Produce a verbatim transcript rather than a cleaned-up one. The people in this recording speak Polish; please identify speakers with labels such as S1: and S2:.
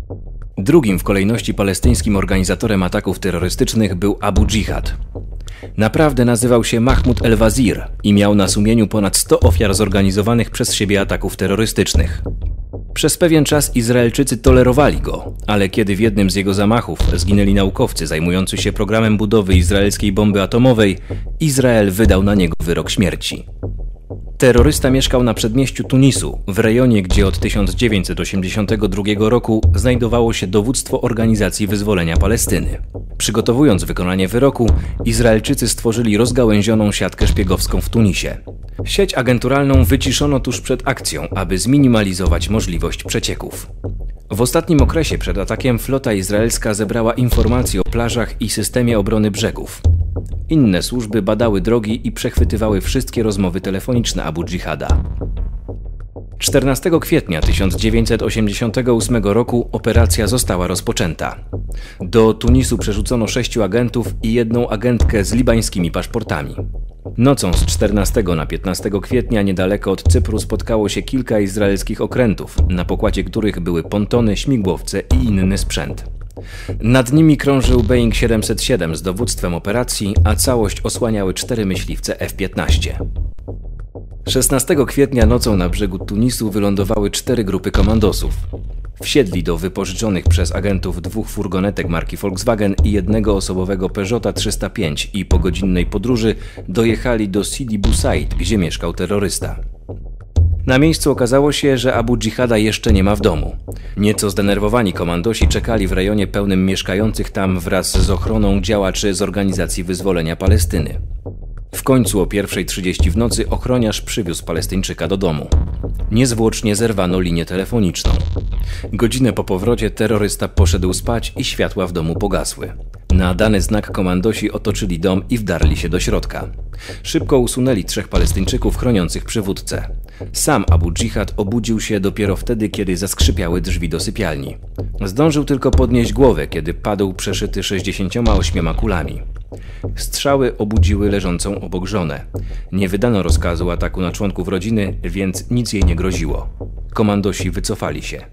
S1: Drugim w kolejności palestyńskim organizatorem ataków terrorystycznych był Abu Dżihad. Naprawdę nazywał się Mahmoud el-Wazir i miał na sumieniu ponad sto ofiar zorganizowanych przez siebie ataków terrorystycznych. Przez pewien czas Izraelczycy tolerowali go, ale kiedy w jednym z jego zamachów zginęli naukowcy zajmujący się programem budowy izraelskiej bomby atomowej, Izrael wydał na niego wyrok śmierci. Terrorysta mieszkał na przedmieściu Tunisu, w rejonie, gdzie od tysiąc dziewięćset osiemdziesiątego drugiego roku znajdowało się dowództwo Organizacji Wyzwolenia Palestyny. Przygotowując wykonanie wyroku, Izraelczycy stworzyli rozgałęzioną siatkę szpiegowską w Tunisie. Sieć agenturalną wyciszono tuż przed akcją, aby zminimalizować możliwość przecieków. W ostatnim okresie przed atakiem flota izraelska zebrała informacje o plażach i systemie obrony brzegów. Inne służby badały drogi i przechwytywały wszystkie rozmowy telefoniczne Abu Dżihada. czternastego kwietnia tysiąc dziewięćset osiemdziesiątego ósmego roku operacja została rozpoczęta. Do Tunisu przerzucono sześciu agentów i jedną agentkę z libańskimi paszportami. Nocą z czternastego na piętnastego kwietnia niedaleko od Cypru spotkało się kilka izraelskich okrętów, na pokładzie których były pontony, śmigłowce i inny sprzęt. Nad nimi krążył Boeing siedemset siedem z dowództwem operacji, a całość osłaniały cztery myśliwce F piętnaście. szesnastego kwietnia nocą na brzegu Tunisu wylądowały cztery grupy komandosów. Wsiedli do wypożyczonych przez agentów dwóch furgonetek marki Volkswagen i jednego osobowego Peugeota trzysta pięć i po godzinnej podróży dojechali do Sidi Bou Said, gdzie mieszkał terrorysta. Na miejscu okazało się, że Abu Dżihada jeszcze nie ma w domu. Nieco zdenerwowani komandosi czekali w rejonie pełnym mieszkających tam wraz z ochroną działaczy z Organizacji Wyzwolenia Palestyny. W końcu o pierwszej trzydzieści w nocy ochroniarz przywiózł Palestyńczyka do domu. Niezwłocznie zerwano linię telefoniczną. Godzinę po powrocie terrorysta poszedł spać i światła w domu pogasły. Na dany znak komandosi otoczyli dom i wdarli się do środka. Szybko usunęli trzech Palestyńczyków chroniących przywódcę. Sam Abu Dżihad obudził się dopiero wtedy, kiedy zaskrzypiały drzwi do sypialni. Zdążył tylko podnieść głowę, kiedy padł przeszyty sześćdziesięcioma ośmioma kulami. Strzały obudziły leżącą obok żonę. Nie wydano rozkazu ataku na członków rodziny, więc nic jej nie groziło. Komandosi wycofali się.